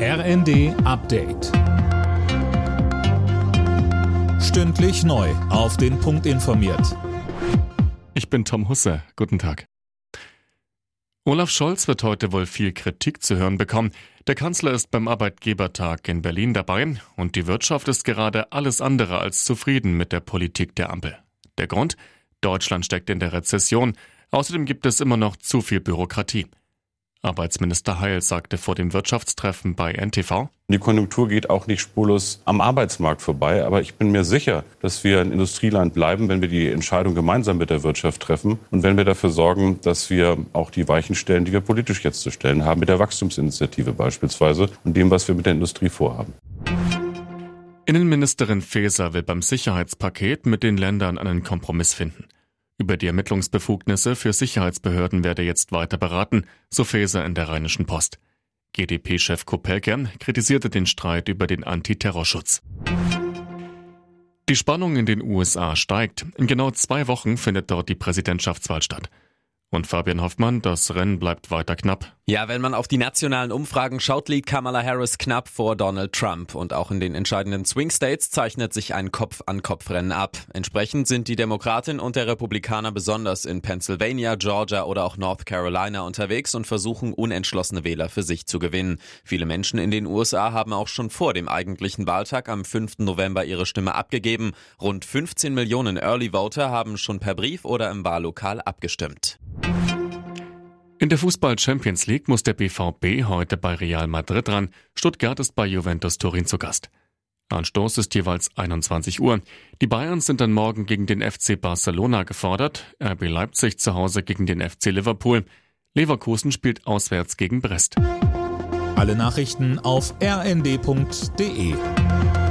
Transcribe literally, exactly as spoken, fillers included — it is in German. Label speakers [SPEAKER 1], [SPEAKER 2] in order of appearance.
[SPEAKER 1] R N D Update. Stündlich neu auf den Punkt informiert.
[SPEAKER 2] Ich bin Tom Husse. Guten Tag. Olaf Scholz wird heute wohl viel Kritik zu hören bekommen. Der Kanzler ist beim Arbeitgebertag in Berlin dabei und die Wirtschaft ist gerade alles andere als zufrieden mit der Politik der Ampel. Der Grund? Deutschland steckt in der Rezession. Außerdem gibt es immer noch zu viel Bürokratie. Arbeitsminister Heil sagte vor dem Wirtschaftstreffen bei N T V:
[SPEAKER 3] Die Konjunktur geht auch nicht spurlos am Arbeitsmarkt vorbei. Aber ich bin mir sicher, dass wir ein Industrieland bleiben, wenn wir die Entscheidung gemeinsam mit der Wirtschaft treffen und wenn wir dafür sorgen, dass wir auch die Weichen stellen, die wir politisch jetzt zu stellen haben, mit der Wachstumsinitiative beispielsweise und dem, was wir mit der Industrie vorhaben.
[SPEAKER 2] Innenministerin Faeser will beim Sicherheitspaket mit den Ländern einen Kompromiss finden. Über die Ermittlungsbefugnisse für Sicherheitsbehörden werde jetzt weiter beraten, so Faeser in der Rheinischen Post. G d P-Chef Kopelke kritisierte den Streit über den Antiterrorschutz. Die Spannung in den U S A steigt. In genau zwei Wochen findet dort die Präsidentschaftswahl statt. Und Fabian Hoffmann, das Rennen bleibt weiter knapp.
[SPEAKER 4] Ja, wenn man auf die nationalen Umfragen schaut, liegt Kamala Harris knapp vor Donald Trump. Und auch in den entscheidenden Swing States zeichnet sich ein Kopf-an-Kopf-Rennen ab. Entsprechend sind die Demokratin und der Republikaner besonders in Pennsylvania, Georgia oder auch North Carolina unterwegs und versuchen, unentschlossene Wähler für sich zu gewinnen. Viele Menschen in den U S A haben auch schon vor dem eigentlichen Wahltag am fünften November ihre Stimme abgegeben. Rund fünfzehn Millionen Early Voter haben schon per Brief oder im Wahllokal abgestimmt.
[SPEAKER 2] In der Fußball-Champions League muss der B V B heute bei Real Madrid ran. Stuttgart ist bei Juventus Turin zu Gast. Anstoß ist jeweils einundzwanzig Uhr. Die Bayern sind dann morgen gegen den F C Barcelona gefordert, R B Leipzig zu Hause gegen den F C Liverpool. Leverkusen spielt auswärts gegen Brest.
[SPEAKER 1] Alle Nachrichten auf r n d punkt d e.